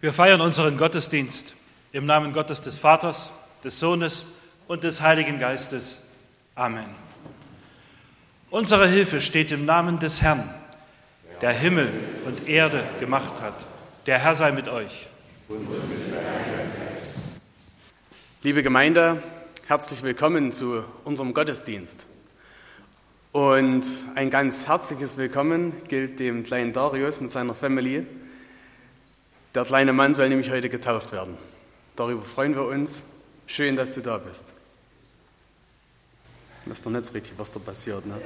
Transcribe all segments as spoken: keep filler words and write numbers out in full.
Wir feiern unseren Gottesdienst im Namen Gottes des Vaters, des Sohnes und des Heiligen Geistes. Amen. Unsere Hilfe steht im Namen des Herrn, der Himmel und Erde gemacht hat. Der Herr sei mit euch. Liebe Gemeinde, herzlich willkommen zu unserem Gottesdienst. Und ein ganz herzliches Willkommen gilt dem kleinen Darius mit seiner Family. Der kleine Mann soll nämlich heute getauft werden. Darüber freuen wir uns. Schön, dass du da bist. Das ist doch nicht so richtig, was da passiert, ne?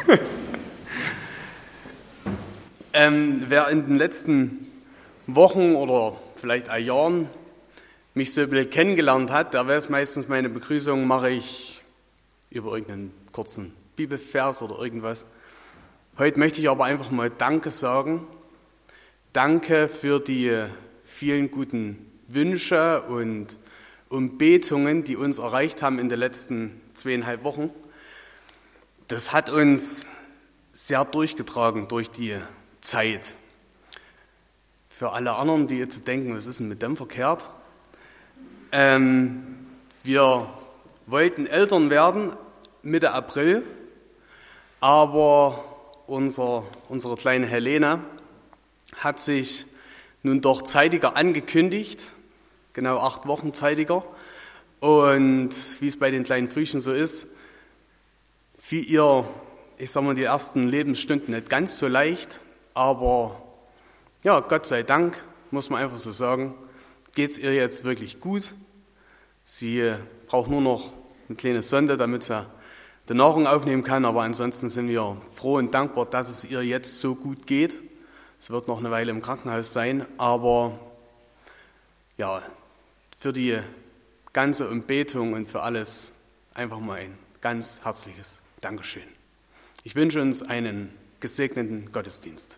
ähm, wer in den letzten Wochen oder vielleicht auch Jahren mich so ein bisschen kennengelernt hat, der weiß meistens, meine Begrüßung mache ich über irgendeinen kurzen Bibelvers oder irgendwas. Heute möchte ich aber einfach mal Danke sagen. Danke für die vielen guten Wünsche und Umbetungen, die uns erreicht haben in den letzten zweieinhalb Wochen. Das hat uns sehr durchgetragen durch die Zeit. Für alle anderen, die jetzt denken, was ist denn mit dem verkehrt? Ähm, wir wollten Eltern werden Mitte April, aber unser, unsere kleine Helene hat sich nun doch zeitiger angekündigt, genau acht Wochen zeitiger. Und wie es bei den kleinen Frühchen so ist, fiel ihr, ich sag mal, die ersten Lebensstunden nicht ganz so leicht, aber ja, Gott sei Dank, muss man einfach so sagen, geht es ihr jetzt wirklich gut. Sie braucht nur noch eine kleine Sonde, damit sie die Nahrung aufnehmen kann, aber ansonsten sind wir froh und dankbar, dass es ihr jetzt so gut geht. Es wird noch eine Weile im Krankenhaus sein, aber ja, für die ganze Umbetung und für alles einfach mal ein ganz herzliches Dankeschön. Ich wünsche uns einen gesegneten Gottesdienst.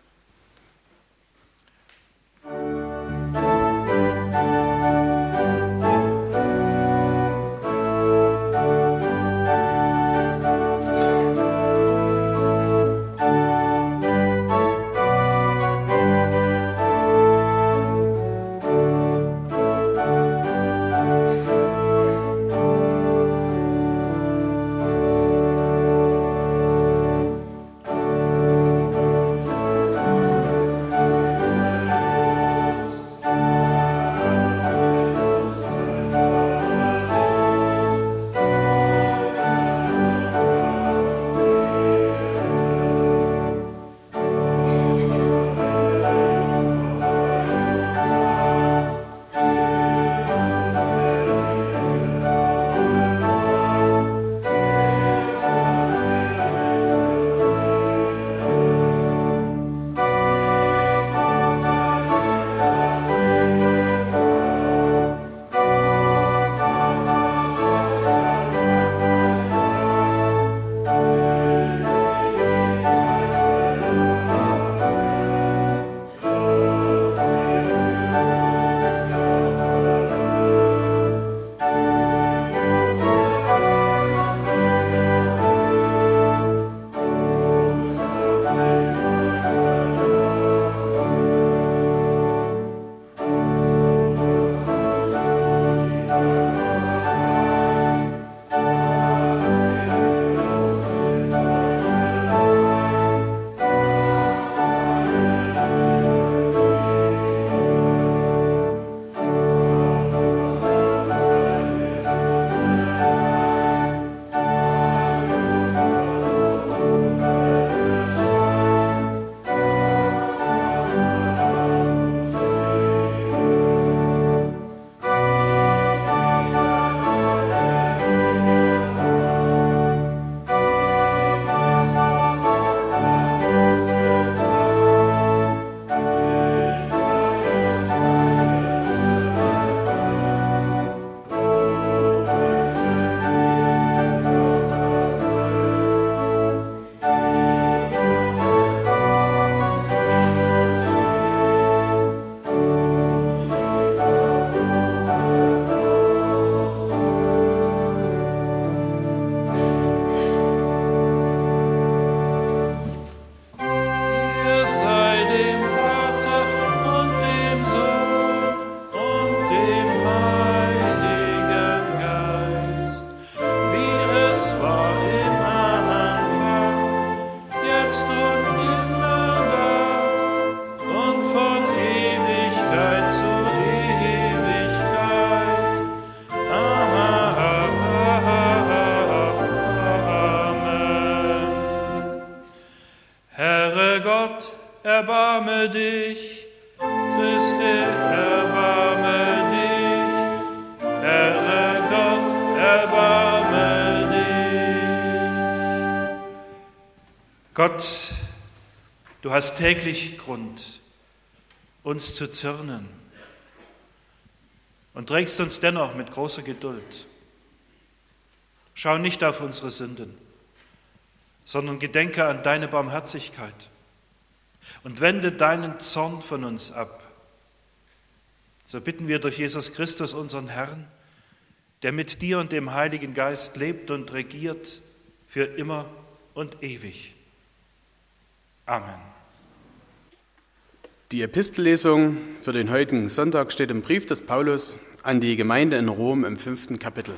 erbarme dich. Christe, erbarme dich. Herr Gott, erbarme dich. Gott, du hast täglich Grund, uns zu zürnen und trägst uns dennoch mit großer Geduld. Schau nicht auf unsere Sünden, sondern gedenke an deine Barmherzigkeit und wende deinen Zorn von uns ab. So bitten wir durch Jesus Christus, unseren Herrn, der mit dir und dem Heiligen Geist lebt und regiert für immer und ewig. Amen. Die Epistellesung für den heutigen Sonntag steht im Brief des Paulus an die Gemeinde in Rom im fünften Kapitel.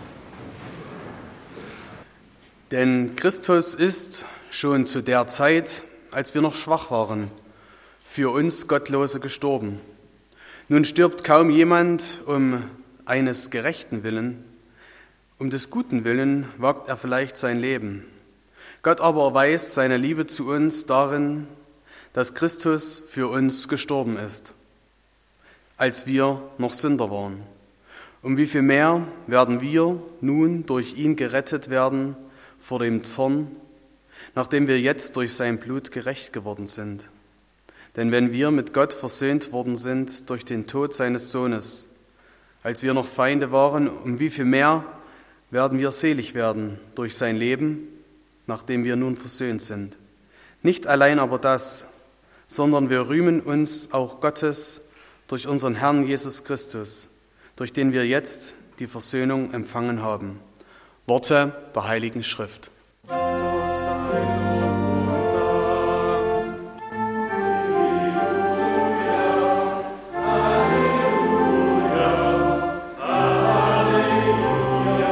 Denn Christus ist schon zu der Zeit, als wir noch schwach waren, für uns Gottlose gestorben. Nun stirbt kaum jemand um eines gerechten Willen, um des guten Willen wagt er vielleicht sein Leben. Gott aber erweist seine Liebe zu uns darin, dass Christus für uns gestorben ist, als wir noch Sünder waren. Um wie viel mehr werden wir nun durch ihn gerettet werden vor dem Zorn, nachdem wir jetzt durch sein Blut gerecht geworden sind. Denn wenn wir mit Gott versöhnt worden sind durch den Tod seines Sohnes, als wir noch Feinde waren, um wie viel mehr werden wir selig werden durch sein Leben, nachdem wir nun versöhnt sind. Nicht allein aber das, sondern wir rühmen uns auch Gottes durch unseren Herrn Jesus Christus, durch den wir jetzt die Versöhnung empfangen haben. Worte der Heiligen Schrift. Gott sei Lob und Dank. Halleluja, Halleluja,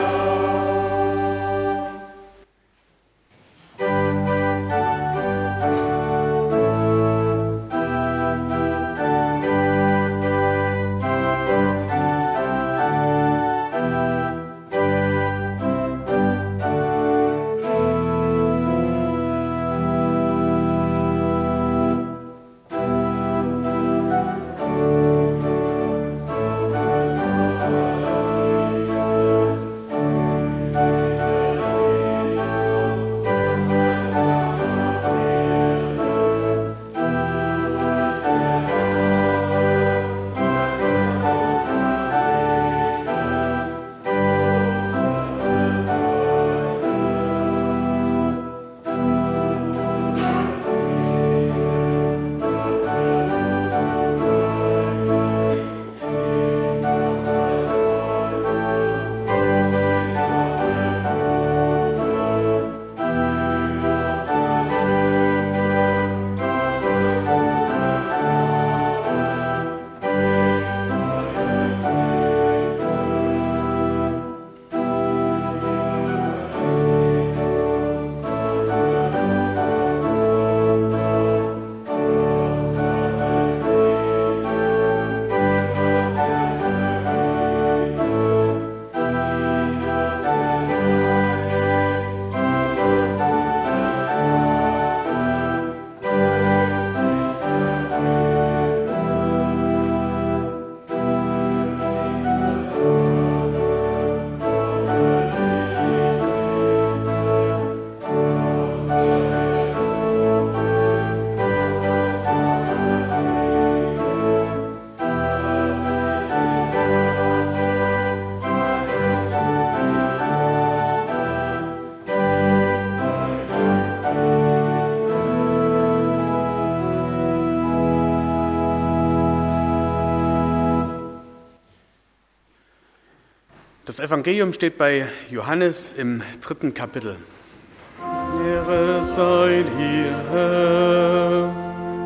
Das Evangelium steht bei Johannes im dritten Kapitel. Ehre sei dir, Herr.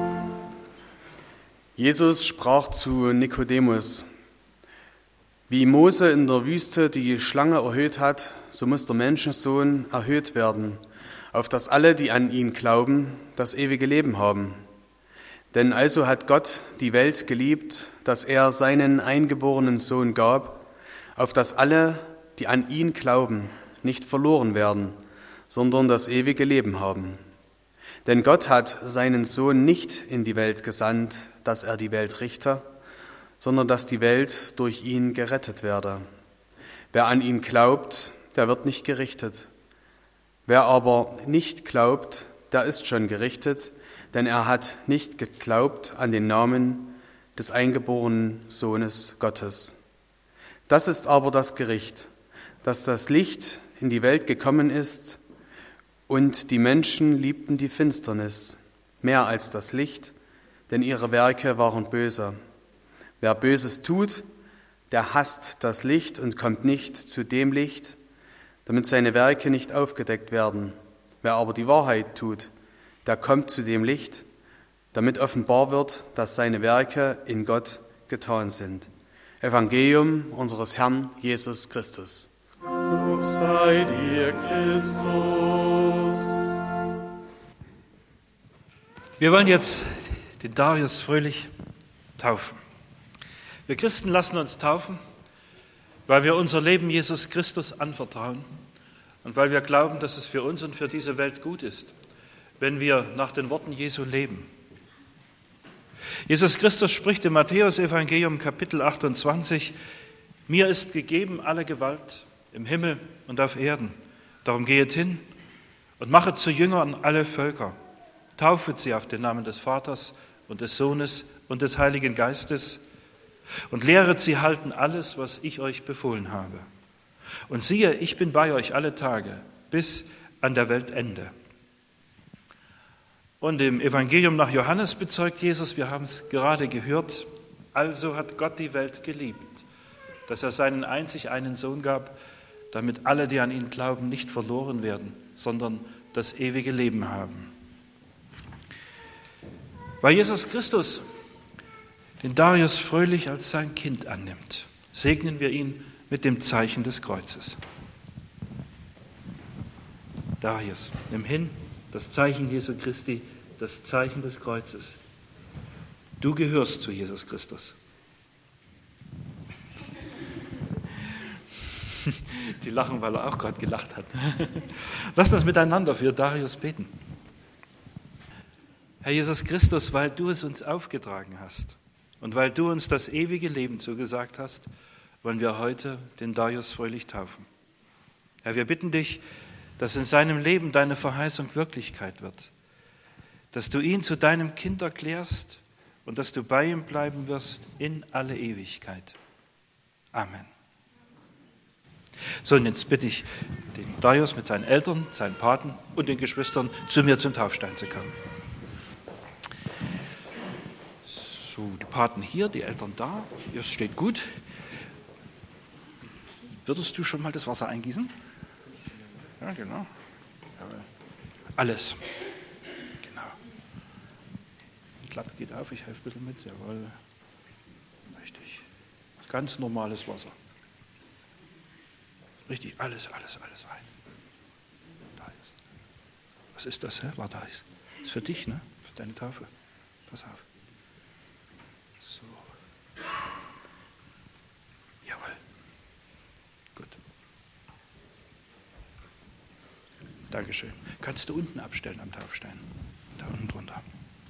Jesus sprach zu Nikodemus: Wie Mose in der Wüste die Schlange erhöht hat, so muss der Menschensohn erhöht werden, auf dass alle, die an ihn glauben, das ewige Leben haben. Denn also hat Gott die Welt geliebt, dass er seinen eingeborenen Sohn gab, auf dass alle, die an ihn glauben, nicht verloren werden, sondern das ewige Leben haben. Denn Gott hat seinen Sohn nicht in die Welt gesandt, dass er die Welt richte, sondern dass die Welt durch ihn gerettet werde. Wer an ihn glaubt, der wird nicht gerichtet. Wer aber nicht glaubt, der ist schon gerichtet, denn er hat nicht geglaubt an den Namen des eingeborenen Sohnes Gottes. Das ist aber das Gericht, dass das Licht in die Welt gekommen ist, und die Menschen liebten die Finsternis mehr als das Licht, denn ihre Werke waren böse. Wer Böses tut, der hasst das Licht und kommt nicht zu dem Licht, damit seine Werke nicht aufgedeckt werden. Wer aber die Wahrheit tut, der kommt zu dem Licht, damit offenbar wird, dass seine Werke in Gott getan sind. Evangelium unseres Herrn Jesus Christus. Lob sei dir, Christus. Wir wollen jetzt den Darius Fröhlich taufen. Wir Christen lassen uns taufen, weil wir unser Leben Jesus Christus anvertrauen und weil wir glauben, dass es für uns und für diese Welt gut ist, wenn wir nach den Worten Jesu leben. Jesus Christus spricht im Matthäus-Evangelium Kapitel achtundzwanzig: Mir ist gegeben alle Gewalt im Himmel und auf Erden. Darum gehet hin und machet zu Jüngern alle Völker. Taufet sie auf den Namen des Vaters und des Sohnes und des Heiligen Geistes und lehret sie halten alles, was ich euch befohlen habe. Und siehe, ich bin bei euch alle Tage bis an der Weltende. Und im Evangelium nach Johannes bezeugt Jesus, wir haben es gerade gehört, also hat Gott die Welt geliebt, dass er seinen einzig einen Sohn gab, damit alle, die an ihn glauben, nicht verloren werden, sondern das ewige Leben haben. Weil Jesus Christus den Darius Fröhlich als sein Kind annimmt, segnen wir ihn mit dem Zeichen des Kreuzes. Darius, nimm hin das Zeichen Jesu Christi, das Zeichen des Kreuzes. Du gehörst zu Jesus Christus. Die lachen, weil er auch gerade gelacht hat. Lass uns miteinander für Darius beten. Herr Jesus Christus, weil du es uns aufgetragen hast und weil du uns das ewige Leben zugesagt hast, wollen wir heute den Darius Fröhlich taufen. Herr, wir bitten dich, dass in seinem Leben deine Verheißung Wirklichkeit wird, dass du ihn zu deinem Kind erklärst und dass du bei ihm bleiben wirst in alle Ewigkeit. Amen. So, und jetzt bitte ich den Darius mit seinen Eltern, seinen Paten und den Geschwistern zu mir zum Taufstein zu kommen. So, die Paten hier, die Eltern da. Ihr steht gut. Würdest du schon mal das Wasser eingießen? Ja, genau. Alles. Genau. Die Klappe geht auf, ich helfe ein bisschen mit. Jawohl. Richtig. Ganz normales Wasser. Richtig, alles, alles, alles rein. Da ist. Was ist das, hä? War da ist. Das ist für dich, ne? Für deine Taufe. Pass auf. So. Jawohl. Gut. Dankeschön. Kannst du unten abstellen am Taufstein. Da unten drunter.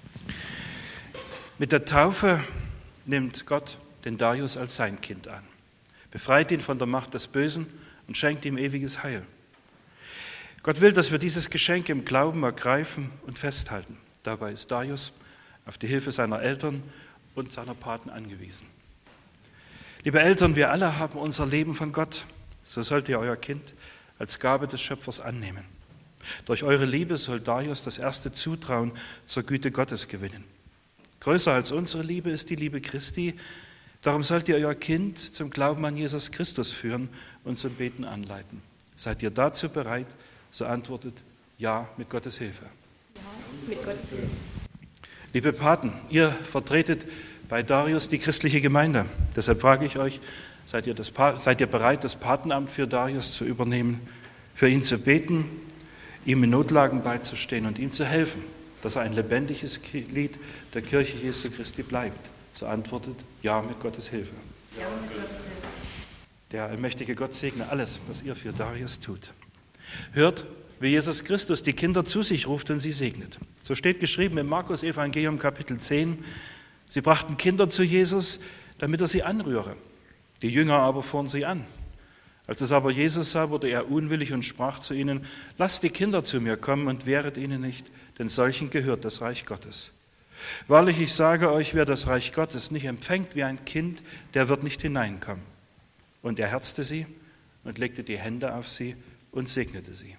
Mit der Taufe nimmt Gott den Darius als sein Kind an, befreit ihn von der Macht des Bösen und schenkt ihm ewiges Heil. Gott will, dass wir dieses Geschenk im Glauben ergreifen und festhalten. Dabei ist Darius auf die Hilfe seiner Eltern und seiner Paten angewiesen. Liebe Eltern, wir alle haben unser Leben von Gott. So sollt ihr euer Kind als Gabe des Schöpfers annehmen. Durch eure Liebe soll Darius das erste Zutrauen zur Güte Gottes gewinnen. Größer als unsere Liebe ist die Liebe Christi. Darum sollt ihr euer Kind zum Glauben an Jesus Christus führen und zum Beten anleiten. Seid ihr dazu bereit? So antwortet ja mit Gottes Hilfe. Ja, mit Gottes Hilfe. Liebe Paten, ihr vertretet bei Darius die christliche Gemeinde. Deshalb frage ich euch, seid ihr, das, seid ihr bereit, das Patenamt für Darius zu übernehmen, für ihn zu beten, ihm in Notlagen beizustehen und ihm zu helfen, dass er ein lebendiges Glied der Kirche Jesu Christi bleibt? So antwortet ja mit Gottes Hilfe. Ja, mit Gottes Hilfe. Der allmächtige Gott segne alles, was ihr für Darius tut. Hört, wie Jesus Christus die Kinder zu sich ruft und sie segnet. So steht geschrieben im Markus-Evangelium Kapitel zehn, sie brachten Kinder zu Jesus, damit er sie anrühre. Die Jünger aber fuhren sie an. Als es aber Jesus sah, wurde er unwillig und sprach zu ihnen, lasst die Kinder zu mir kommen und wehret ihnen nicht, denn solchen gehört das Reich Gottes. Wahrlich, ich sage euch, wer das Reich Gottes nicht empfängt wie ein Kind, der wird nicht hineinkommen. Und er herzte sie und legte die Hände auf sie und segnete sie.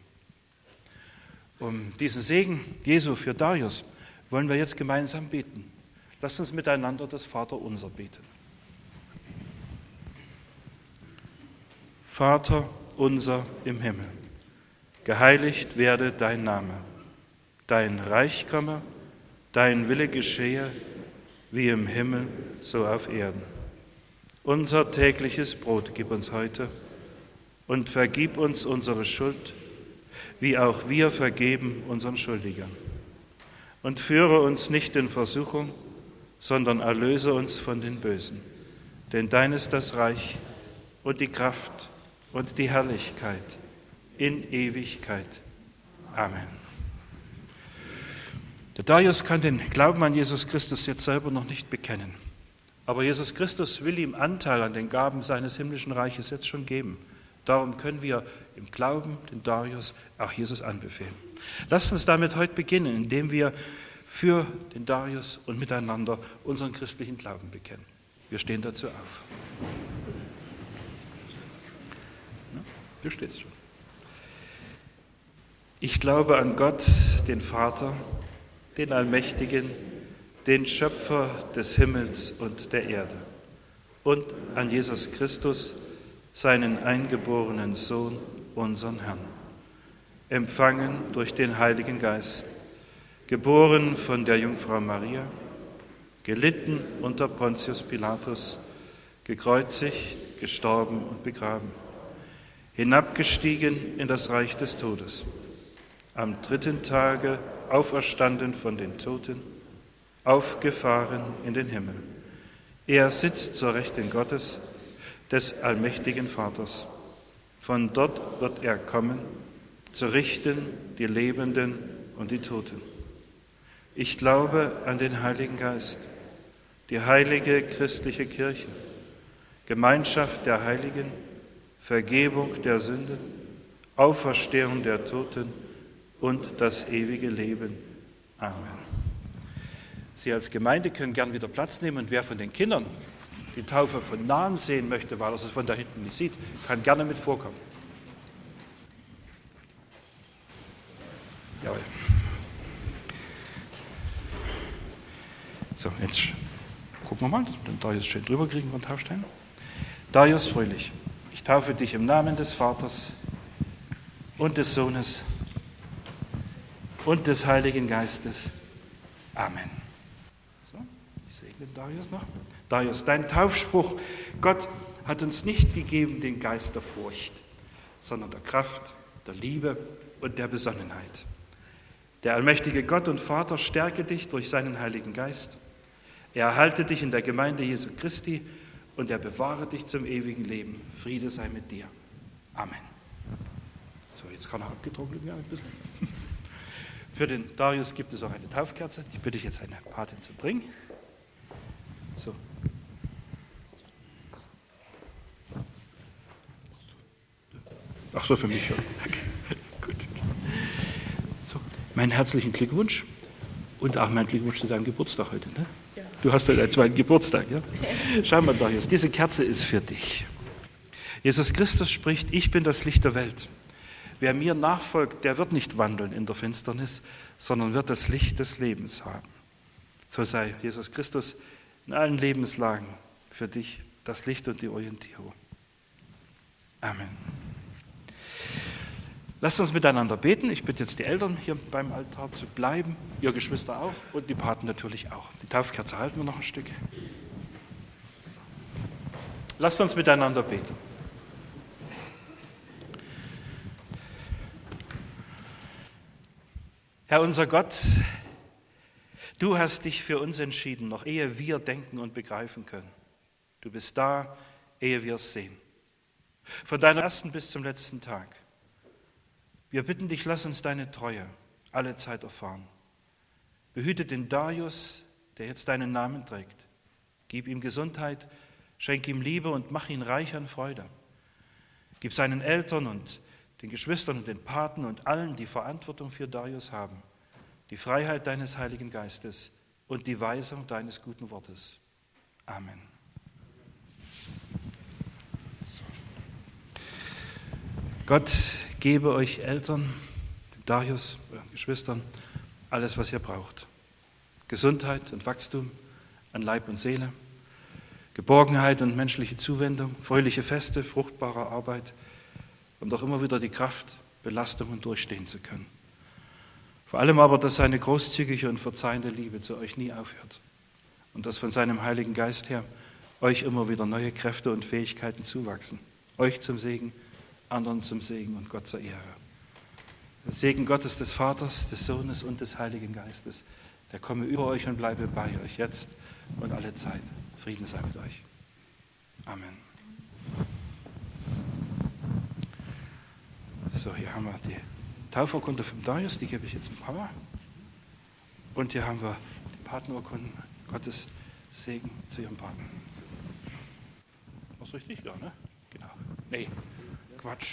Um diesen Segen Jesu für Darius wollen wir jetzt gemeinsam beten. Lasst uns miteinander das Vaterunser beten. Vater unser im Himmel, geheiligt werde dein Name, dein Reich komme, dein Wille geschehe, wie im Himmel, so auf Erden. Unser tägliches Brot gib uns heute und vergib uns unsere Schuld, wie auch wir vergeben unseren Schuldigern. Und führe uns nicht in Versuchung, sondern erlöse uns von den Bösen. Denn dein ist das Reich und die Kraft und die Herrlichkeit in Ewigkeit. Amen. Der Darius kann den Glauben an Jesus Christus jetzt selber noch nicht bekennen. Aber Jesus Christus will ihm Anteil an den Gaben seines himmlischen Reiches jetzt schon geben. Darum können wir im Glauben den Darius auch Jesus anbefehlen. Lasst uns damit heute beginnen, indem wir für den Darius und miteinander unseren christlichen Glauben bekennen. Wir stehen dazu auf. Du stehst schon. Ich glaube an Gott, den Vater, den Allmächtigen, den Schöpfer des Himmels und der Erde und an Jesus Christus, seinen eingeborenen Sohn, unseren Herrn, empfangen durch den Heiligen Geist, geboren von der Jungfrau Maria, gelitten unter Pontius Pilatus, gekreuzigt, gestorben und begraben, hinabgestiegen in das Reich des Todes, am dritten Tage auferstanden von den Toten, aufgefahren in den Himmel. Er sitzt zur Rechten Gottes, des allmächtigen Vaters. Von dort wird er kommen, zu richten die Lebenden und die Toten. Ich glaube an den Heiligen Geist, die heilige christliche Kirche, Gemeinschaft der Heiligen, Vergebung der Sünde, Auferstehung der Toten und das ewige Leben. Amen. Sie als Gemeinde können gern wieder Platz nehmen und wer von den Kindern die Taufe von nahem sehen möchte, weil er es von da hinten nicht sieht, kann gerne mit vorkommen. Jawohl. So, jetzt gucken wir mal, dass wir den Darius schön drüber kriegen über den Taufstein. Darius Fröhlich, ich taufe dich im Namen des Vaters und des Sohnes und des Heiligen Geistes. Amen. So, ich segne Darius noch. Darius, dein Taufspruch, Gott hat uns nicht gegeben den Geist der Furcht, sondern der Kraft, der Liebe und der Besonnenheit. Der allmächtige Gott und Vater stärke dich durch seinen Heiligen Geist. Er erhalte dich in der Gemeinde Jesu Christi und er bewahre dich zum ewigen Leben. Friede sei mit dir. Amen. So, jetzt kann er abgetrocknet werden ein bisschen. Für den Darius gibt es auch eine Taufkerze. Die bitte ich jetzt eine Patin zu bringen. So. Ach so, für mich schon. Danke. Gut. So, meinen herzlichen Glückwunsch und auch meinen Glückwunsch zu deinem Geburtstag heute. Ne? Ja. Du hast heute einen zweiten Geburtstag. Ja? Schau mal, Darius, diese Kerze ist für dich. Jesus Christus spricht, ich bin das Licht der Welt. Wer mir nachfolgt, der wird nicht wandeln in der Finsternis, sondern wird das Licht des Lebens haben. So sei Jesus Christus in allen Lebenslagen für dich das Licht und die Orientierung. Amen. Lasst uns miteinander beten. Ich bitte jetzt die Eltern hier beim Altar zu bleiben, ihr Geschwister auch und die Paten natürlich auch. Die Taufkerze halten wir noch ein Stück. Lasst uns miteinander beten. Herr unser Gott, du hast dich für uns entschieden, noch ehe wir denken und begreifen können. Du bist da, ehe wir es sehen. Von deinem ersten bis zum letzten Tag. Wir bitten dich, lass uns deine Treue alle Zeit erfahren. Behüte den Darius, der jetzt deinen Namen trägt. Gib ihm Gesundheit, schenk ihm Liebe und mach ihn reich an Freude. Gib seinen Eltern und den Geschwistern und den Paten und allen, die Verantwortung für Darius haben, die Freiheit deines Heiligen Geistes und die Weisung deines guten Wortes. Amen. So. Gott gebe euch Eltern, Darius, euren Geschwistern, alles, was ihr braucht. Gesundheit und Wachstum an Leib und Seele, Geborgenheit und menschliche Zuwendung, fröhliche Feste, fruchtbare Arbeit und auch immer wieder die Kraft, Belastungen durchstehen zu können. Vor allem aber, dass seine großzügige und verzeihende Liebe zu euch nie aufhört und dass von seinem Heiligen Geist her euch immer wieder neue Kräfte und Fähigkeiten zuwachsen. Euch zum Segen, anderen zum Segen und Gott zur Ehre. Der Segen Gottes, des Vaters, des Sohnes und des Heiligen Geistes, der komme über euch und bleibe bei euch jetzt und alle Zeit. Frieden sei mit euch. Amen. So, hier haben wir die Taufurkunde vom Darius, die gebe ich jetzt dem Papa. Und hier haben wir die Patenurkunden, Gottes Segen zu ihrem Paten. Was richtig? Ja, ne? Genau. Nee, Quatsch.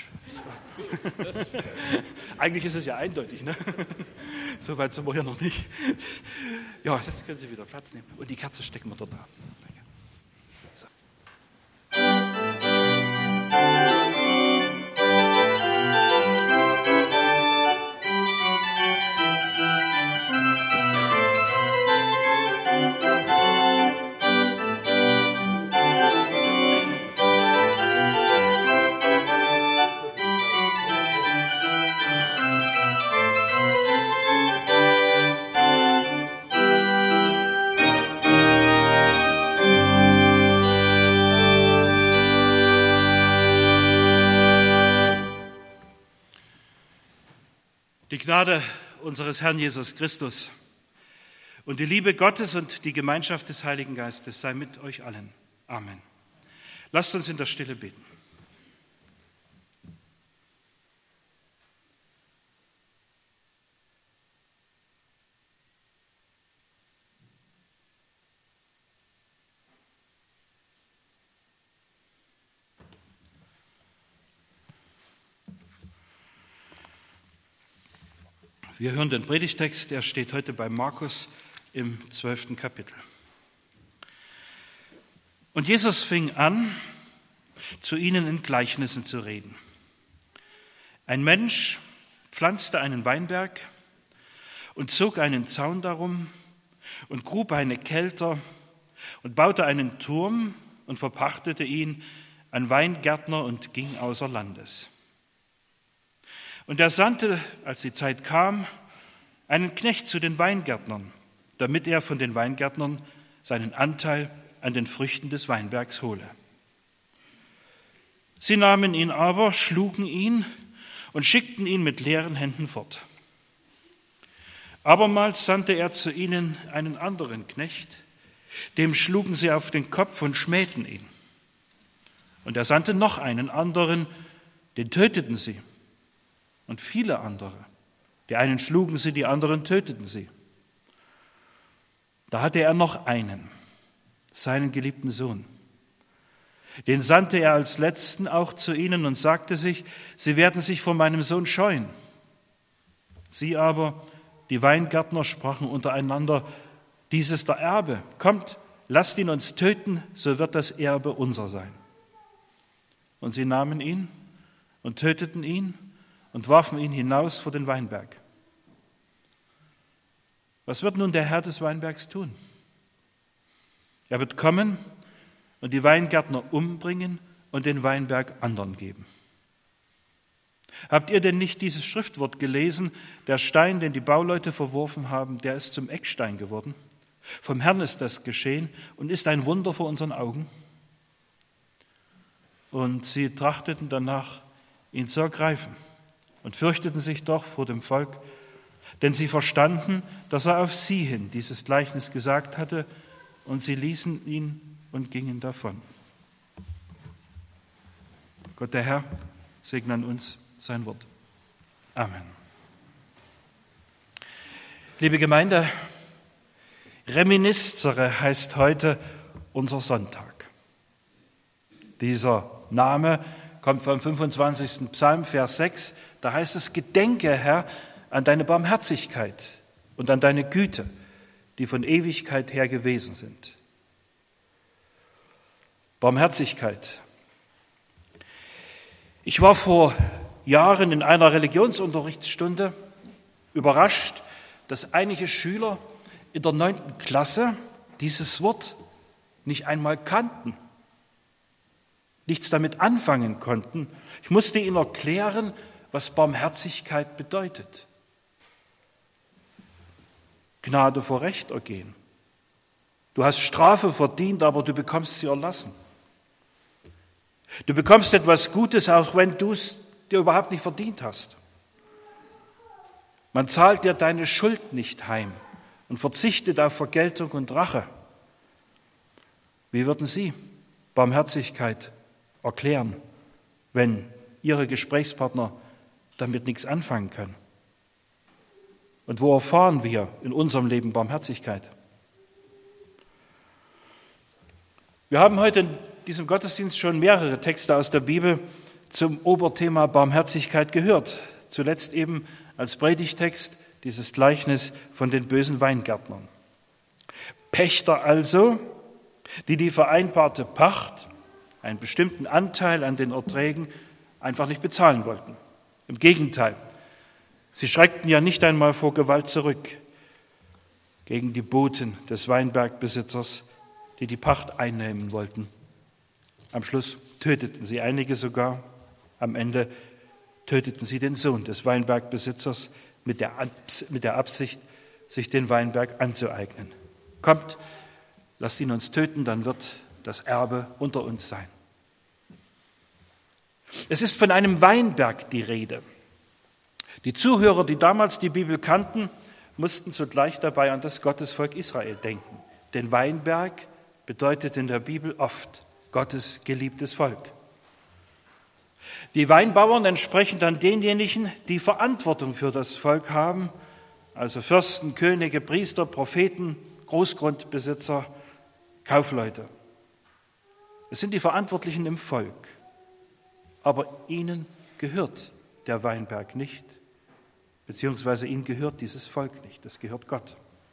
Eigentlich ist es ja eindeutig, ne? So weit sind wir ja noch nicht. Ja, jetzt können Sie wieder Platz nehmen. Und die Kerze stecken wir dort da. Danke. So. Die Gnade unseres Herrn Jesus Christus und die Liebe Gottes und die Gemeinschaft des Heiligen Geistes sei mit euch allen. Amen. Lasst uns in der Stille beten. Wir hören den Predigtext, der steht heute bei Markus im zwölften Kapitel. Und Jesus fing an, zu ihnen in Gleichnissen zu reden. Ein Mensch pflanzte einen Weinberg und zog einen Zaun darum und grub eine Kelter und baute einen Turm und verpachtete ihn an Weingärtner und ging außer Landes. Und er sandte, als die Zeit kam, einen Knecht zu den Weingärtnern, damit er von den Weingärtnern seinen Anteil an den Früchten des Weinbergs hole. Sie nahmen ihn aber, schlugen ihn und schickten ihn mit leeren Händen fort. Abermals sandte er zu ihnen einen anderen Knecht, dem schlugen sie auf den Kopf und schmähten ihn. Und er sandte noch einen anderen, den töteten sie. Und viele andere. Die einen schlugen sie, die anderen töteten sie. Da hatte er noch einen, seinen geliebten Sohn. Den sandte er als Letzten auch zu ihnen und sagte sich, sie werden sich vor meinem Sohn scheuen. Sie aber, die Weingärtner, sprachen untereinander, dies ist der Erbe, kommt, lasst ihn uns töten, so wird das Erbe unser sein. Und sie nahmen ihn und töteten ihn und warfen ihn hinaus vor den Weinberg. Was wird nun der Herr des Weinbergs tun? Er wird kommen und die Weingärtner umbringen und den Weinberg anderen geben. Habt ihr denn nicht dieses Schriftwort gelesen? Der Stein, den die Bauleute verworfen haben, der ist zum Eckstein geworden. Vom Herrn ist das geschehen und ist ein Wunder vor unseren Augen. Und sie trachteten danach, ihn zu ergreifen und fürchteten sich doch vor dem Volk, denn sie verstanden, dass er auf sie hin dieses Gleichnis gesagt hatte, und sie ließen ihn und gingen davon. Gott der Herr segne an uns sein Wort. Amen. Liebe Gemeinde, Reminiscere heißt heute unser Sonntag. Dieser Name kommt vom fünfundzwanzigsten Psalm, Vers sechs. Da heißt es: Gedenke, Herr, an deine Barmherzigkeit und an deine Güte, die von Ewigkeit her gewesen sind. Barmherzigkeit. Ich war vor Jahren in einer Religionsunterrichtsstunde überrascht, dass einige Schüler in der neunten Klasse dieses Wort nicht einmal kannten, nichts damit anfangen konnten. Ich musste ihnen erklären, was Barmherzigkeit bedeutet. Gnade vor Recht ergehen. Du hast Strafe verdient, aber du bekommst sie erlassen. Du bekommst etwas Gutes, auch wenn du es dir überhaupt nicht verdient hast. Man zahlt dir deine Schuld nicht heim und verzichtet auf Vergeltung und Rache. Wie würden Sie Barmherzigkeit erklären, wenn Ihre Gesprächspartner damit nichts anfangen können? Und wo erfahren wir in unserem Leben Barmherzigkeit? Wir haben heute in diesem Gottesdienst schon mehrere Texte aus der Bibel zum Oberthema Barmherzigkeit gehört. Zuletzt eben als Predigtext dieses Gleichnis von den bösen Weingärtnern. Pächter also, die die vereinbarte Pacht, einen bestimmten Anteil an den Erträgen, einfach nicht bezahlen wollten. Im Gegenteil, sie schreckten ja nicht einmal vor Gewalt zurück gegen die Boten des Weinbergbesitzers, die die Pacht einnehmen wollten. Am Schluss töteten sie einige sogar. Am Ende töteten sie den Sohn des Weinbergbesitzers mit der, mit der Absicht, sich den Weinberg anzueignen. Kommt, lasst ihn uns töten, dann wird das Erbe unter uns sein. Es ist von einem Weinberg die Rede. Die Zuhörer, die damals die Bibel kannten, mussten zugleich dabei an das Gottesvolk Israel denken. Denn Weinberg bedeutet in der Bibel oft Gottes geliebtes Volk. Die Weinbauern entsprechen dann denjenigen, die Verantwortung für das Volk haben, also Fürsten, Könige, Priester, Propheten, Großgrundbesitzer, Kaufleute. Es sind die Verantwortlichen im Volk, aber ihnen gehört der Weinberg nicht, beziehungsweise ihnen gehört dieses Volk nicht, das gehört Gott.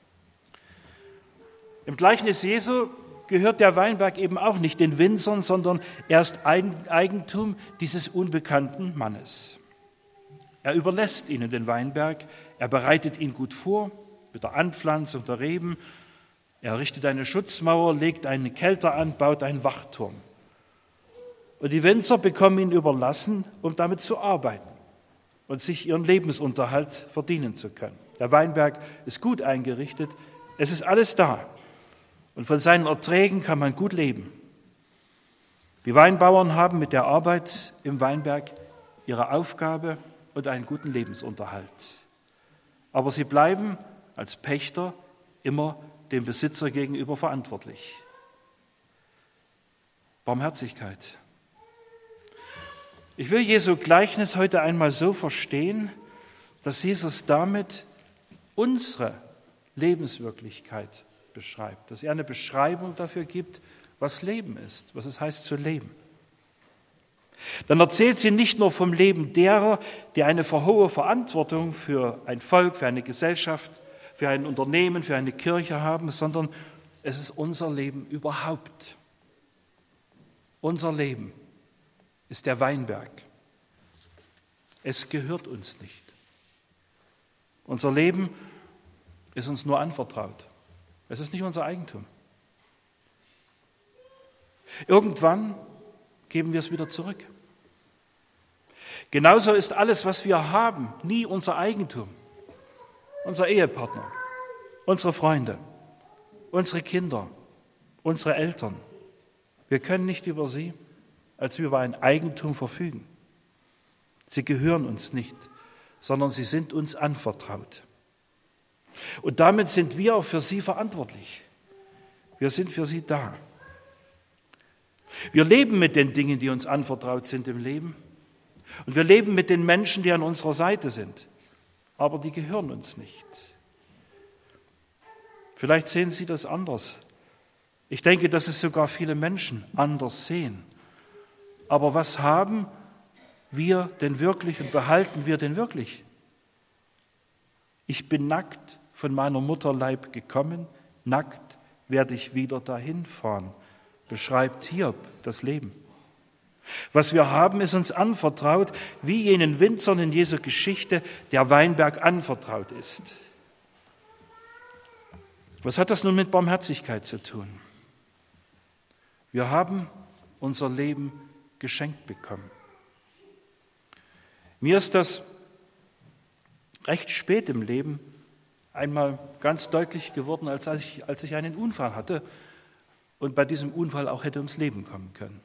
Im Gleichnis Jesu gehört der Weinberg eben auch nicht den Winzern, sondern er ist Eigentum dieses unbekannten Mannes. Er überlässt ihnen den Weinberg, er bereitet ihn gut vor mit der Anpflanzung der Reben, er errichtet eine Schutzmauer, legt einen Kelter an, baut einen Wachturm. Und die Winzer bekommen ihn überlassen, um damit zu arbeiten und sich ihren Lebensunterhalt verdienen zu können. Der Weinberg ist gut eingerichtet, es ist alles da. Und von seinen Erträgen kann man gut leben. Die Weinbauern haben mit der Arbeit im Weinberg ihre Aufgabe und einen guten Lebensunterhalt. Aber sie bleiben als Pächter immer dem Besitzer gegenüber verantwortlich. Barmherzigkeit. Ich will Jesu Gleichnis heute einmal so verstehen, dass Jesus damit unsere Lebenswirklichkeit beschreibt, dass er eine Beschreibung dafür gibt, was Leben ist, was es heißt zu leben. Dann erzählt sie nicht nur vom Leben derer, die eine hohe Verantwortung für ein Volk, für eine Gesellschaft, für ein Unternehmen, für eine Kirche haben, sondern es ist unser Leben überhaupt. Unser Leben ist der Weinberg. Es gehört uns nicht. Unser Leben ist uns nur anvertraut. Es ist nicht unser Eigentum. Irgendwann geben wir es wieder zurück. Genauso ist alles, was wir haben, nie unser Eigentum. Unser Ehepartner, unsere Freunde, unsere Kinder, unsere Eltern. Wir können nicht über sie als über ein Eigentum verfügen. Sie gehören uns nicht, sondern sie sind uns anvertraut. Und damit sind wir auch für sie verantwortlich. Wir sind für sie da. Wir leben mit den Dingen, die uns anvertraut sind im Leben. Und wir leben mit den Menschen, die an unserer Seite sind, aber die gehören uns nicht. Vielleicht sehen Sie das anders. Ich denke, dass es sogar viele Menschen anders sehen. Aber was haben wir denn wirklich und behalten wir denn wirklich? Ich bin nackt von meiner Mutterleib gekommen, nackt werde ich wieder dahin fahren, beschreibt Hiob das Leben. Was wir haben, ist uns anvertraut, wie jenen Winzern in Jesu Geschichte der Weinberg anvertraut ist. Was hat das nun mit Barmherzigkeit zu tun? Wir haben unser Leben geschenkt bekommen. Mir ist das recht spät im Leben einmal ganz deutlich geworden, als ich, als ich einen Unfall hatte und bei diesem Unfall auch hätte ums Leben kommen können.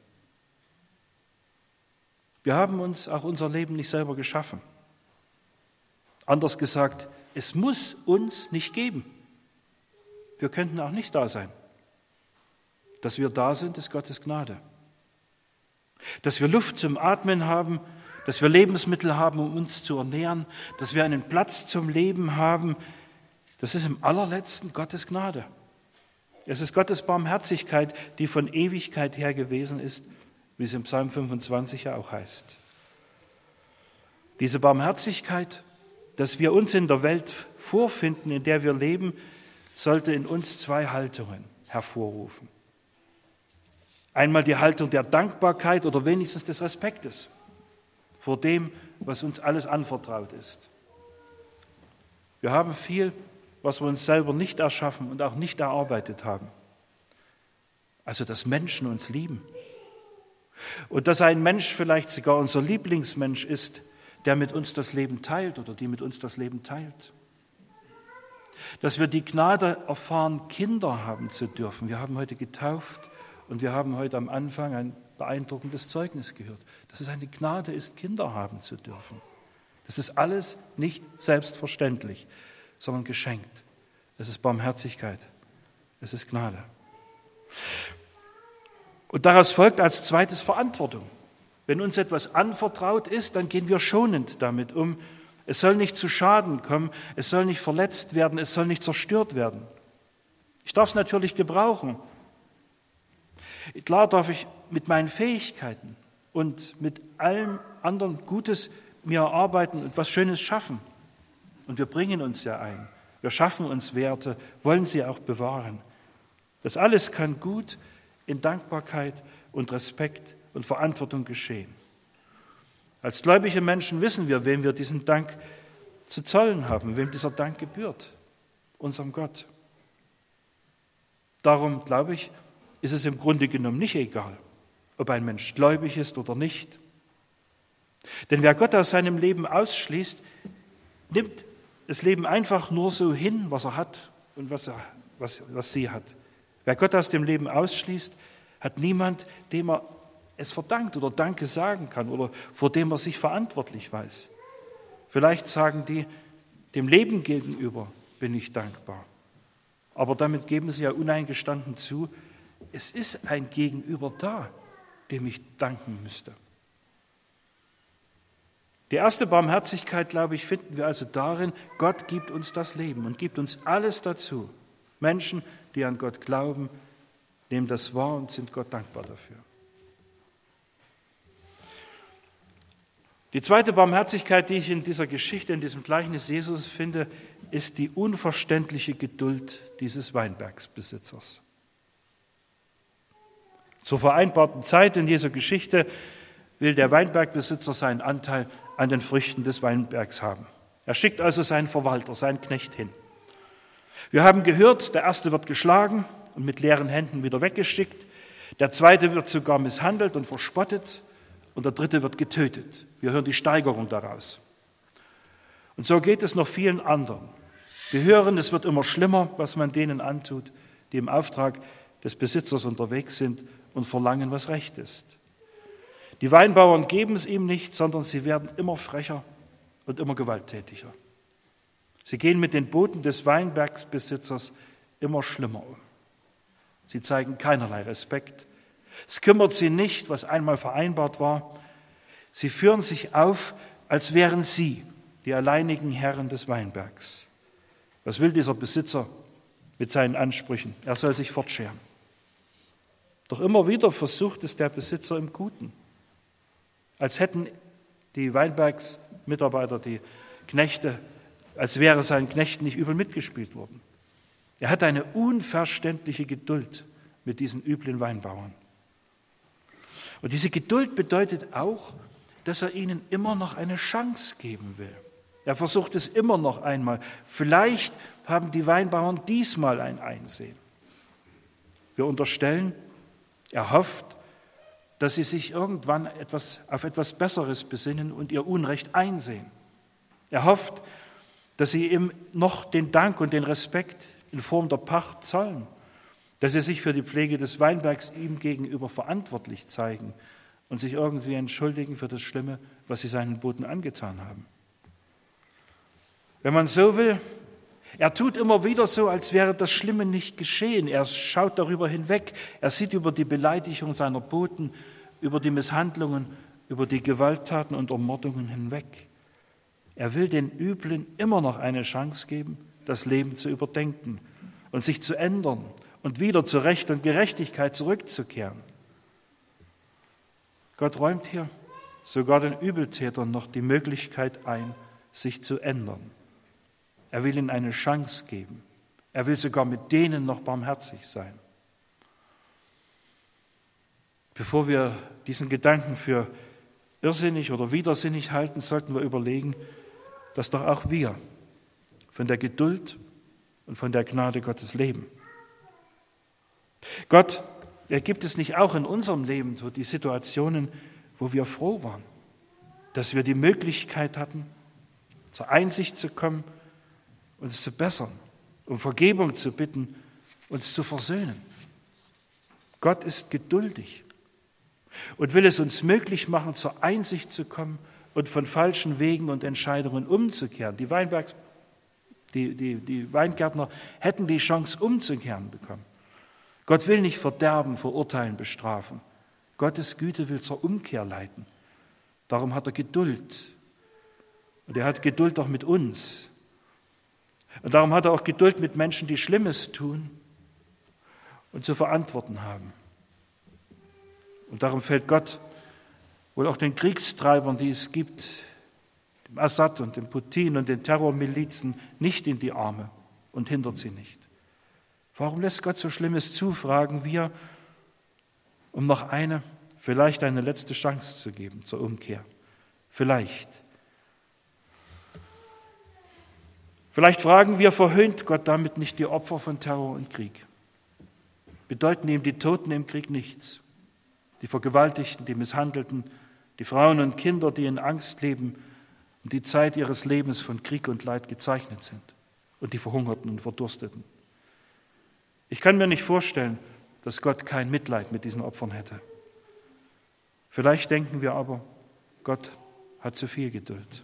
Wir haben uns auch unser Leben nicht selber geschaffen. Anders gesagt, es muss uns nicht geben. Wir könnten auch nicht da sein. Dass wir da sind, ist Gottes Gnade. Dass wir Luft zum Atmen haben, dass wir Lebensmittel haben, um uns zu ernähren, dass wir einen Platz zum Leben haben, das ist im allerletzten Gottes Gnade. Es ist Gottes Barmherzigkeit, die von Ewigkeit her gewesen ist, wie es im Psalm fünfundzwanzig ja auch heißt. Diese Barmherzigkeit, dass wir uns in der Welt vorfinden, in der wir leben, sollte in uns zwei Haltungen hervorrufen. Einmal die Haltung der Dankbarkeit oder wenigstens des Respektes vor dem, was uns alles anvertraut ist. Wir haben viel, was wir uns selber nicht erschaffen und auch nicht erarbeitet haben. Also, dass Menschen uns lieben. Und dass ein Mensch vielleicht sogar unser Lieblingsmensch ist, der mit uns das Leben teilt oder die mit uns das Leben teilt. Dass wir die Gnade erfahren, Kinder haben zu dürfen. Wir haben heute getauft und wir haben heute am Anfang ein beeindruckendes Zeugnis gehört, dass es eine Gnade ist, Kinder haben zu dürfen. Das ist alles nicht selbstverständlich, sondern geschenkt. Es ist Barmherzigkeit, es ist Gnade. Und daraus folgt als zweites Verantwortung. Wenn uns etwas anvertraut ist, dann gehen wir schonend damit um. Es soll nicht zu Schaden kommen, es soll nicht verletzt werden, es soll nicht zerstört werden. Ich darf es natürlich gebrauchen. Klar darf ich mit meinen Fähigkeiten und mit allem anderen Gutes mir erarbeiten und was Schönes schaffen. Und wir bringen uns ja ein. Wir schaffen uns Werte, wollen sie auch bewahren. Das alles kann gut in Dankbarkeit und Respekt und Verantwortung geschehen. Als gläubige Menschen wissen wir, wem wir diesen Dank zu zollen haben, wem dieser Dank gebührt, unserem Gott. Darum, glaube ich, ist es im Grunde genommen nicht egal, ob ein Mensch gläubig ist oder nicht. Denn wer Gott aus seinem Leben ausschließt, nimmt das Leben einfach nur so hin, was er hat und was, er, was, was sie hat. Wer Gott aus dem Leben ausschließt, hat niemand, dem er es verdankt oder Danke sagen kann oder vor dem er sich verantwortlich weiß. Vielleicht sagen die, dem Leben gegenüber bin ich dankbar. Aber damit geben sie ja uneingestanden zu, es ist ein Gegenüber da, dem ich danken müsste. Die erste Barmherzigkeit, glaube ich, finden wir also darin, Gott gibt uns das Leben und gibt uns alles dazu. Menschen, die an Gott glauben, nehmen das wahr und sind Gott dankbar dafür. Die zweite Barmherzigkeit, die ich in dieser Geschichte, in diesem Gleichnis Jesus finde, ist die unverständliche Geduld dieses Weinbergsbesitzers. Zur vereinbarten Zeit in Jesu Geschichte will der Weinbergbesitzer seinen Anteil an den Früchten des Weinbergs haben. Er schickt also seinen Verwalter, seinen Knecht hin. Wir haben gehört, der erste wird geschlagen und mit leeren Händen wieder weggeschickt. Der zweite wird sogar misshandelt und verspottet und der dritte wird getötet. Wir hören die Steigerung daraus. Und so geht es noch vielen anderen. Wir hören, es wird immer schlimmer, was man denen antut, die im Auftrag des Besitzers unterwegs sind und verlangen, was recht ist. Die Weinbauern geben es ihm nicht, sondern sie werden immer frecher und immer gewalttätiger. Sie gehen mit den Boten des Weinbergsbesitzers immer schlimmer um. Sie zeigen keinerlei Respekt. Es kümmert sie nicht, was einmal vereinbart war. Sie führen sich auf, als wären sie die alleinigen Herren des Weinbergs. Was will dieser Besitzer mit seinen Ansprüchen? Er soll sich fortscheren. Doch immer wieder versucht es der Besitzer im Guten. Als hätten die Weinbergsmitarbeiter, die Knechte, als wäre sein Knecht nicht übel mitgespielt worden. Er hat eine unverständliche Geduld mit diesen üblen Weinbauern. Und diese Geduld bedeutet auch, dass er ihnen immer noch eine Chance geben will. Er versucht es immer noch einmal. Vielleicht haben die Weinbauern diesmal ein Einsehen. Wir unterstellen, er hofft, dass sie sich irgendwann etwas, auf etwas Besseres besinnen und ihr Unrecht einsehen. Er hofft, dass sie ihm noch den Dank und den Respekt in Form der Pacht zollen, dass sie sich für die Pflege des Weinbergs ihm gegenüber verantwortlich zeigen und sich irgendwie entschuldigen für das Schlimme, was sie seinen Boten angetan haben. Wenn man so will, er tut immer wieder so, als wäre das Schlimme nicht geschehen. Er schaut darüber hinweg. Er sieht über die Beleidigung seiner Boten, über die Misshandlungen, über die Gewalttaten und Ermordungen hinweg. Er will den Üblen immer noch eine Chance geben, das Leben zu überdenken und sich zu ändern und wieder zu Recht und Gerechtigkeit zurückzukehren. Gott räumt hier sogar den Übeltätern noch die Möglichkeit ein, sich zu ändern. Er will ihnen eine Chance geben. Er will sogar mit denen noch barmherzig sein. Bevor wir diesen Gedanken für irrsinnig oder widersinnig halten, sollten wir überlegen, dass doch auch wir von der Geduld und von der Gnade Gottes leben. Gott, er gibt es nicht auch in unserem Leben so die Situationen, wo wir froh waren, dass wir die Möglichkeit hatten, zur Einsicht zu kommen, uns zu bessern, um Vergebung zu bitten, uns zu versöhnen. Gott ist geduldig und will es uns möglich machen, zur Einsicht zu kommen und von falschen Wegen und Entscheidungen umzukehren. Die, Weinbergs, die, die, die Weingärtner hätten die Chance, umzukehren bekommen. Gott will nicht verderben, verurteilen, bestrafen. Gottes Güte will zur Umkehr leiten. Darum hat er Geduld. Und er hat Geduld auch mit uns. Und darum hat er auch Geduld mit Menschen, die Schlimmes tun und zu verantworten haben. Und darum fällt Gott wohl auch den Kriegstreibern, die es gibt, dem Assad und dem Putin und den Terrormilizen, nicht in die Arme und hindert sie nicht. Warum lässt Gott so Schlimmes zu, fragen wir, um noch eine, vielleicht eine letzte Chance zu geben zur Umkehr. Vielleicht. Vielleicht fragen wir, verhöhnt Gott damit nicht die Opfer von Terror und Krieg? Bedeuten ihm die Toten im Krieg nichts? Die Vergewaltigten, die Misshandelten, die Frauen und Kinder, die in Angst leben und die Zeit ihres Lebens von Krieg und Leid gezeichnet sind und die Verhungerten und Verdursteten. Ich kann mir nicht vorstellen, dass Gott kein Mitleid mit diesen Opfern hätte. Vielleicht denken wir aber, Gott hat zu viel Geduld.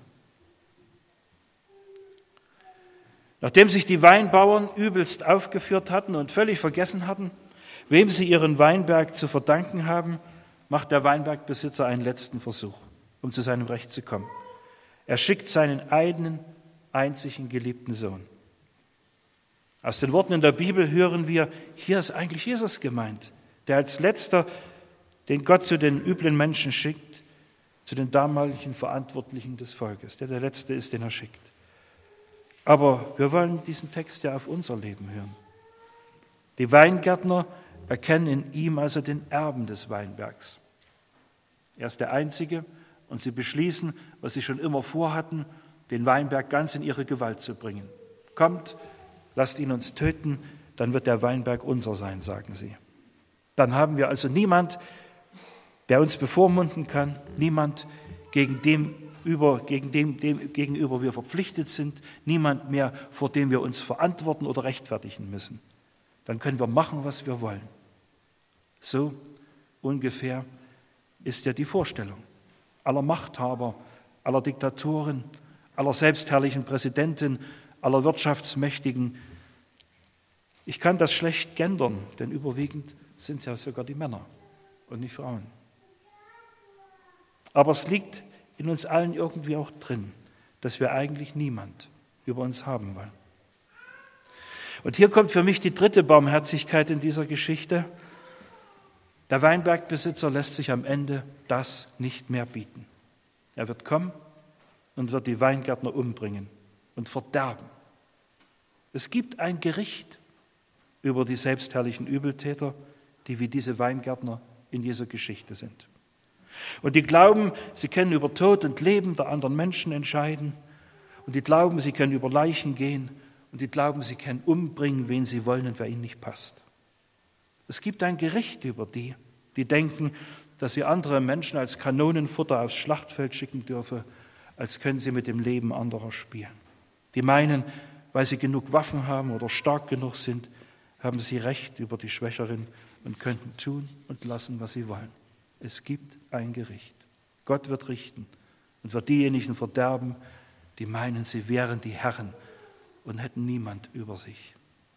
Nachdem sich die Weinbauern übelst aufgeführt hatten und völlig vergessen hatten, wem sie ihren Weinberg zu verdanken haben, macht der Weinbergbesitzer einen letzten Versuch, um zu seinem Recht zu kommen. Er schickt seinen eigenen, einzigen geliebten Sohn. Aus den Worten in der Bibel hören wir, hier ist eigentlich Jesus gemeint, der als letzter, den Gott zu den üblen Menschen schickt, zu den damaligen Verantwortlichen des Volkes, der der Letzte ist, den er schickt. Aber wir wollen diesen Text ja auf unser Leben hören. Die Weingärtner erkennen in ihm also den Erben des Weinbergs. Er ist der Einzige und sie beschließen, was sie schon immer vorhatten, den Weinberg ganz in ihre Gewalt zu bringen. Kommt, lasst ihn uns töten, dann wird der Weinberg unser sein, sagen sie. Dann haben wir also niemand, der uns bevormunden kann, niemand, gegen dem über, gegen dem, dem gegenüber wir verpflichtet sind, niemand mehr, vor dem wir uns verantworten oder rechtfertigen müssen. Dann können wir machen, was wir wollen. So ungefähr ist ja die Vorstellung aller Machthaber, aller Diktatoren, aller selbstherrlichen Präsidenten, aller Wirtschaftsmächtigen. Ich kann das schlecht gendern, denn überwiegend sind es ja sogar die Männer und nicht Frauen. Aber es liegt in uns allen irgendwie auch drin, dass wir eigentlich niemand über uns haben wollen. Und hier kommt für mich die dritte Barmherzigkeit in dieser Geschichte. Der Weinbergbesitzer lässt sich am Ende das nicht mehr bieten. Er wird kommen und wird die Weingärtner umbringen und verderben. Es gibt ein Gericht über die selbstherrlichen Übeltäter, die wie diese Weingärtner in dieser Geschichte sind. Und die glauben, sie können über Tod und Leben der anderen Menschen entscheiden. Und die glauben, sie können über Leichen gehen. Und die glauben, sie können umbringen, wen sie wollen und wer ihnen nicht passt. Es gibt ein Gericht über die, die denken, dass sie andere Menschen als Kanonenfutter aufs Schlachtfeld schicken dürfen, als können sie mit dem Leben anderer spielen. Die meinen, weil sie genug Waffen haben oder stark genug sind, haben sie Recht über die Schwächeren und könnten tun und lassen, was sie wollen. Es gibt ein Gericht. Gott wird richten und wird diejenigen verderben, die meinen, sie wären die Herren und hätten niemand über sich.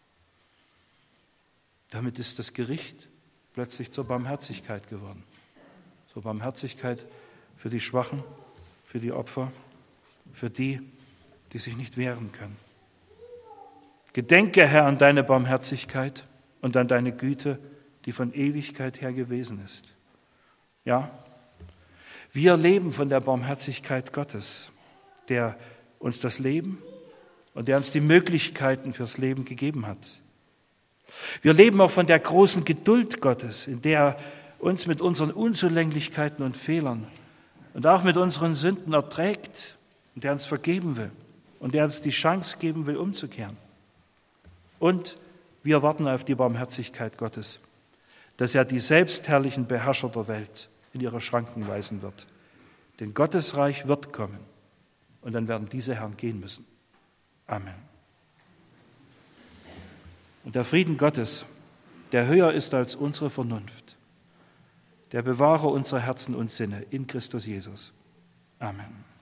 Damit ist das Gericht plötzlich zur Barmherzigkeit geworden. Zur Barmherzigkeit für die Schwachen, für die Opfer, für die, die sich nicht wehren können. Gedenke, Herr, an deine Barmherzigkeit und an deine Güte, die von Ewigkeit her gewesen ist. Ja, wir leben von der Barmherzigkeit Gottes, der uns das Leben und der uns die Möglichkeiten fürs Leben gegeben hat. Wir leben auch von der großen Geduld Gottes, in der er uns mit unseren Unzulänglichkeiten und Fehlern und auch mit unseren Sünden erträgt und der uns vergeben will und der uns die Chance geben will, umzukehren. Und wir warten auf die Barmherzigkeit Gottes, dass er die selbstherrlichen Beherrscher der Welt in ihre Schranken weisen wird. Denn Gottes Reich wird kommen und dann werden diese Herren gehen müssen. Amen. Und der Frieden Gottes, der höher ist als unsere Vernunft, der bewahre unsere Herzen und Sinne in Christus Jesus. Amen.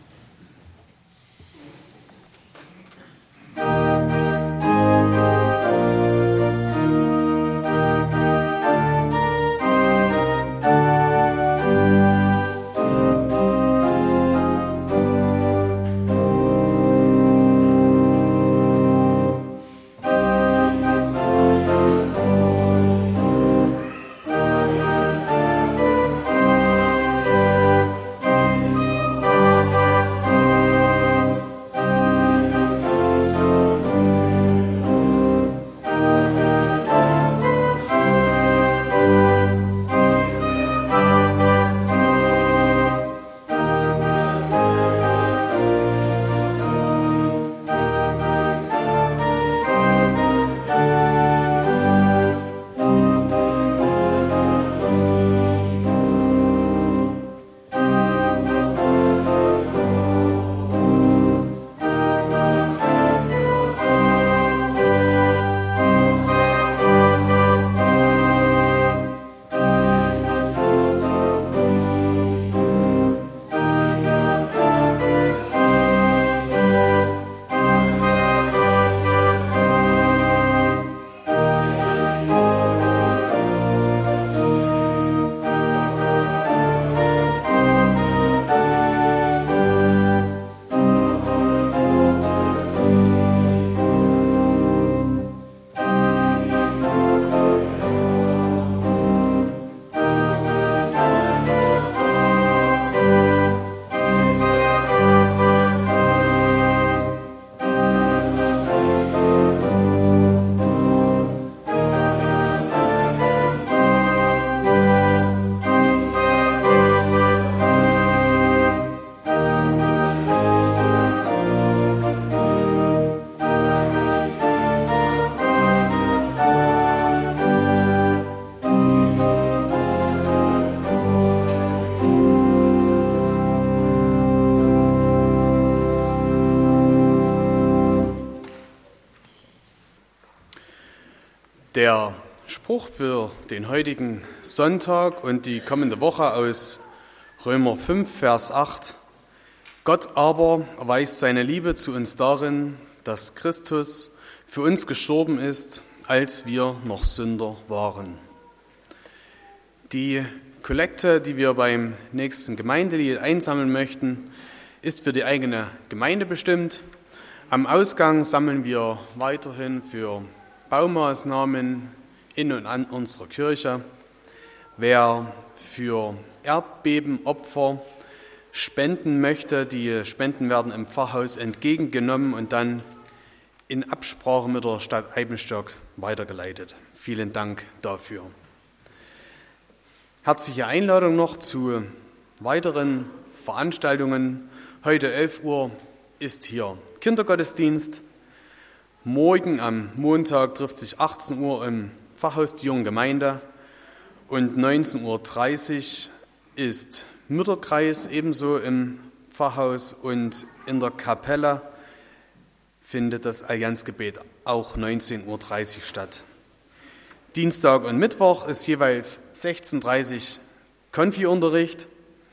Der Spruch für den heutigen Sonntag und die kommende Woche aus Römer fünf, Vers acht. Gott aber erweist seine Liebe zu uns darin, dass Christus für uns gestorben ist, als wir noch Sünder waren. Die Kollekte, die wir beim nächsten Gemeindelied einsammeln möchten, ist für die eigene Gemeinde bestimmt. Am Ausgang sammeln wir weiterhin für Baumaßnahmen in und an unserer Kirche. Wer für Erdbebenopfer spenden möchte, die Spenden werden im Pfarrhaus entgegengenommen und dann in Absprache mit der Stadt Eibenstock weitergeleitet. Vielen Dank dafür. Herzliche Einladung noch zu weiteren Veranstaltungen. Heute elf Uhr ist hier Kindergottesdienst. Morgen am Montag trifft sich achtzehn Uhr im Pfarrhaus die Junge Gemeinde und neunzehn Uhr dreißig ist Mütterkreis ebenso im Pfarrhaus und in der Kapelle findet das Allianzgebet auch neunzehn Uhr dreißig statt. Dienstag und Mittwoch ist jeweils sechzehn Uhr dreißig Konfi-Unterricht.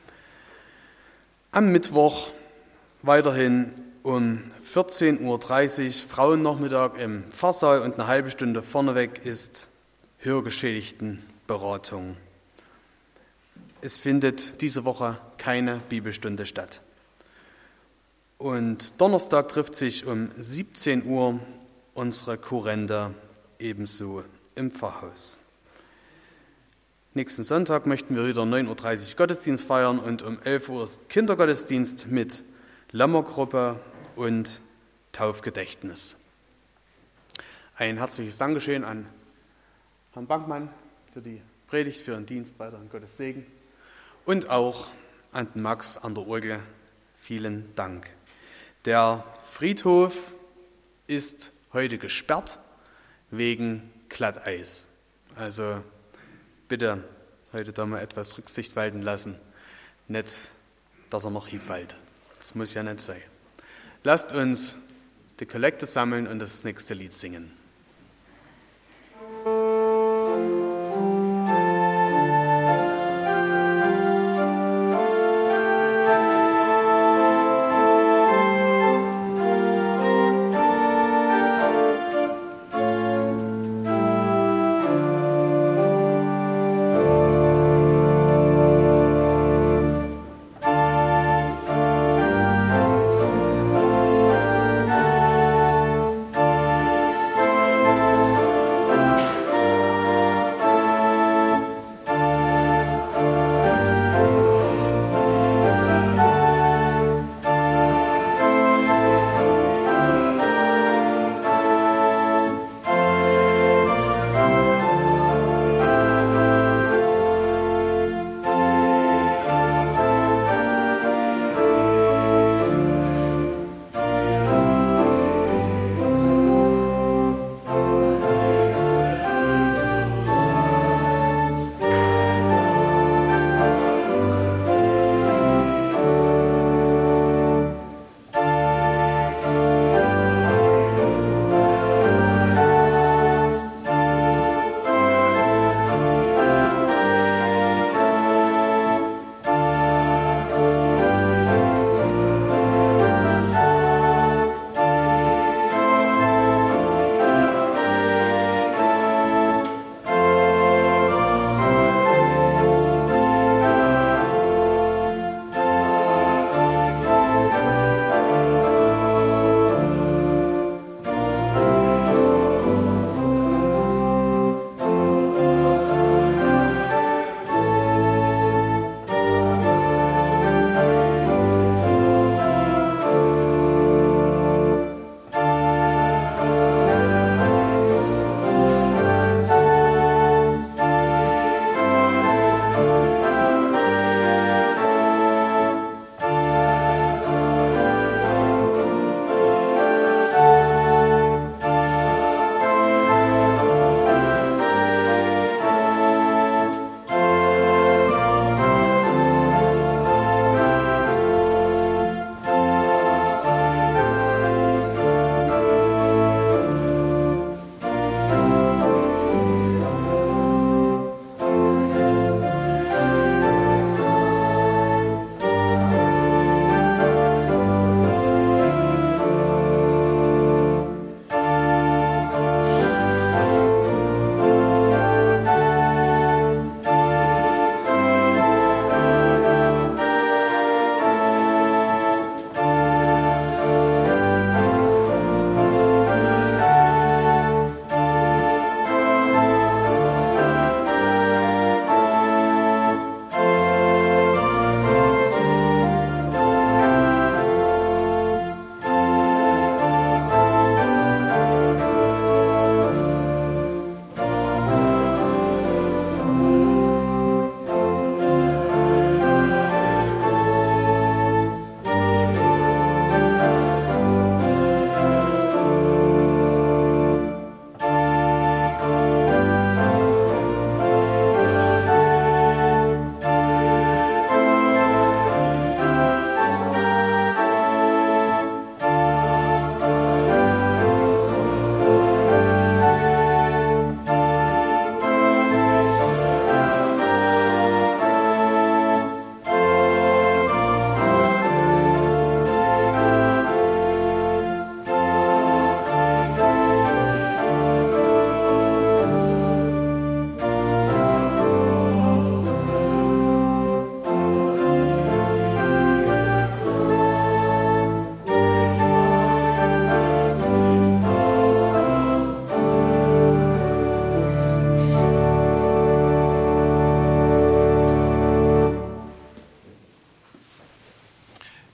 Am Mittwoch weiterhin um vierzehn Uhr dreißig Frauennachmittag im Pfarrsaal und eine halbe Stunde vorneweg ist Hörgeschädigtenberatung. Es findet diese Woche keine Bibelstunde statt. Und Donnerstag trifft sich um siebzehn Uhr unsere Kurrente ebenso im Pfarrhaus. Nächsten Sonntag möchten wir wieder neun Uhr dreißig Gottesdienst feiern und um elf Uhr ist Kindergottesdienst mit Lämmergruppe und Taufgedächtnis. Ein herzliches Dankeschön an Herrn Bankmann für die Predigt, für den Dienst, weiteren Gottes Segen und auch an den Max an der Orgel. Vielen Dank. Der Friedhof ist heute gesperrt wegen Glatteis. Also bitte heute da mal etwas Rücksicht walten lassen. Nicht, dass er noch hinfällt. Das muss ja nicht sein. Lasst uns die Kollekte sammeln und das nächste Lied singen. Amen.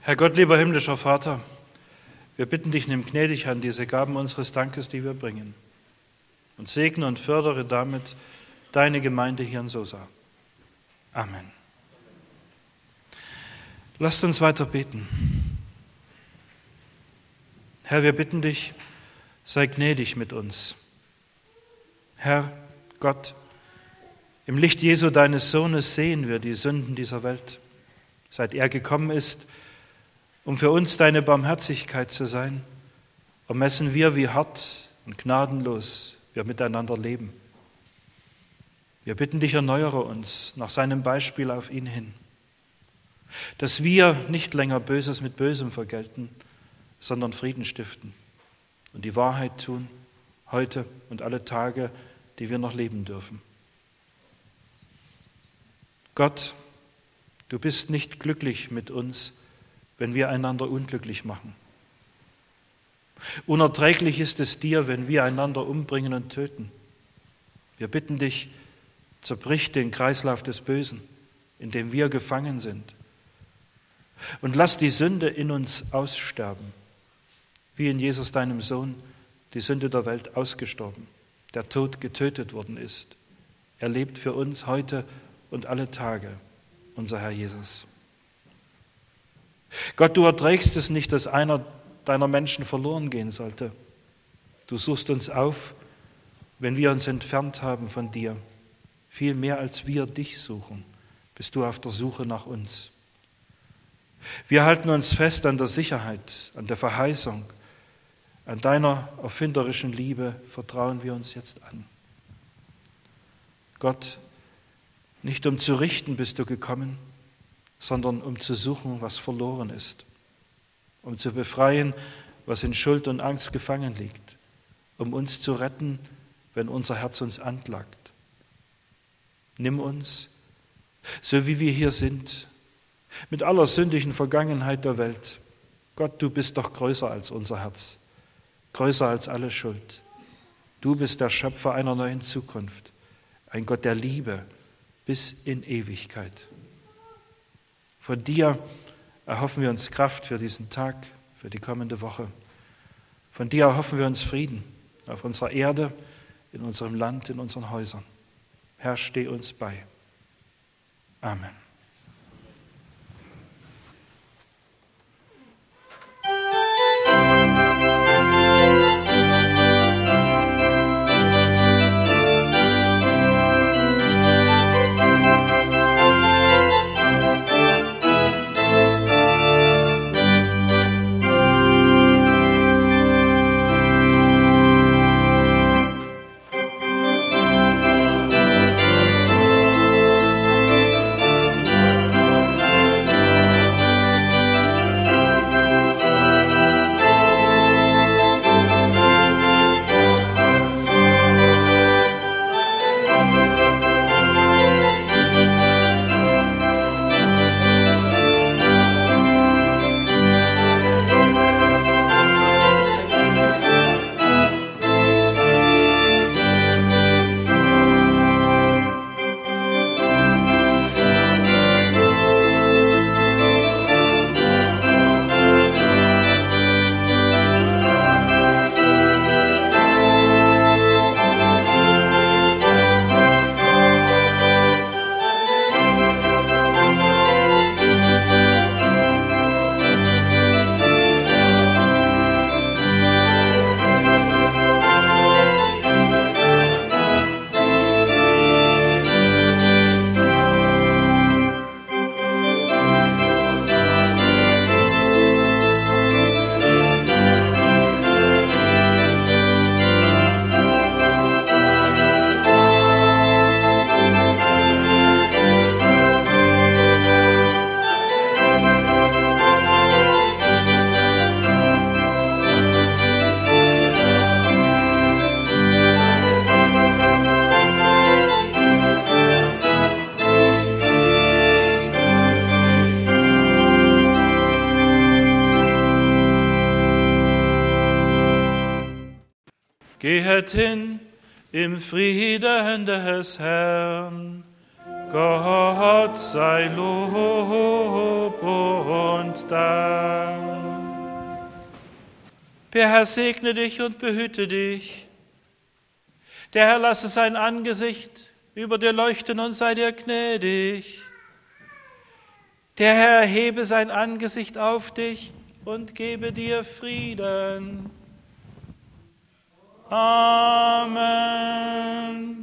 Herr Gott, lieber himmlischer Vater, wir bitten dich, nimm gnädig an diese Gaben unseres Dankes, die wir bringen, und segne und fördere damit deine Gemeinde hier in Sosa. Amen. Lasst uns weiter beten. Herr, wir bitten dich, sei gnädig mit uns. Herr Gott, im Licht Jesu, deines Sohnes, sehen wir die Sünden dieser Welt, seit er gekommen ist, um für uns deine Barmherzigkeit zu sein, ermessen wir, wie hart und gnadenlos wir miteinander leben. Wir bitten dich, erneuere uns nach seinem Beispiel auf ihn hin, dass wir nicht länger Böses mit Bösem vergelten, sondern Frieden stiften und die Wahrheit tun, heute und alle Tage, die wir noch leben dürfen. Gott, du bist nicht glücklich mit uns, wenn wir einander unglücklich machen. Unerträglich ist es dir, wenn wir einander umbringen und töten. Wir bitten dich, zerbrich den Kreislauf des Bösen, in dem wir gefangen sind. Und lass die Sünde in uns aussterben, wie in Jesus, deinem Sohn, die Sünde der Welt ausgestorben, der Tod getötet worden ist. Er lebt für uns heute und alle Tage, unser Herr Jesus. Gott, du erträgst es nicht, dass einer deiner Menschen verloren gehen sollte. Du suchst uns auf, wenn wir uns entfernt haben von dir. Viel mehr als wir dich suchen, bist du auf der Suche nach uns. Wir halten uns fest an der Sicherheit, an der Verheißung, an deiner erfinderischen Liebe vertrauen wir uns jetzt an. Gott, nicht um zu richten bist du gekommen, sondern um zu suchen, was verloren ist, um zu befreien, was in Schuld und Angst gefangen liegt, um uns zu retten, wenn unser Herz uns anklagt. Nimm uns, so wie wir hier sind, mit aller sündigen Vergangenheit der Welt. Gott, du bist doch größer als unser Herz, größer als alle Schuld. Du bist der Schöpfer einer neuen Zukunft, ein Gott der Liebe bis in Ewigkeit. Von dir erhoffen wir uns Kraft für diesen Tag, für die kommende Woche. Von dir erhoffen wir uns Frieden auf unserer Erde, in unserem Land, in unseren Häusern. Herr, steh uns bei. Amen. Gehet hin im Frieden des Herrn. Gott sei Lob und Dank. Der Herr segne dich und behüte dich. Der Herr lasse sein Angesicht über dir leuchten und sei dir gnädig. Der Herr erhebe sein Angesicht auf dich und gebe dir Frieden. Amen.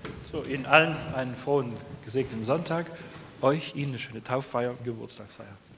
Ihnen allen einen frohen, gesegneten Sonntag, euch Ihnen eine schöne Tauffeier und Geburtstagsfeier.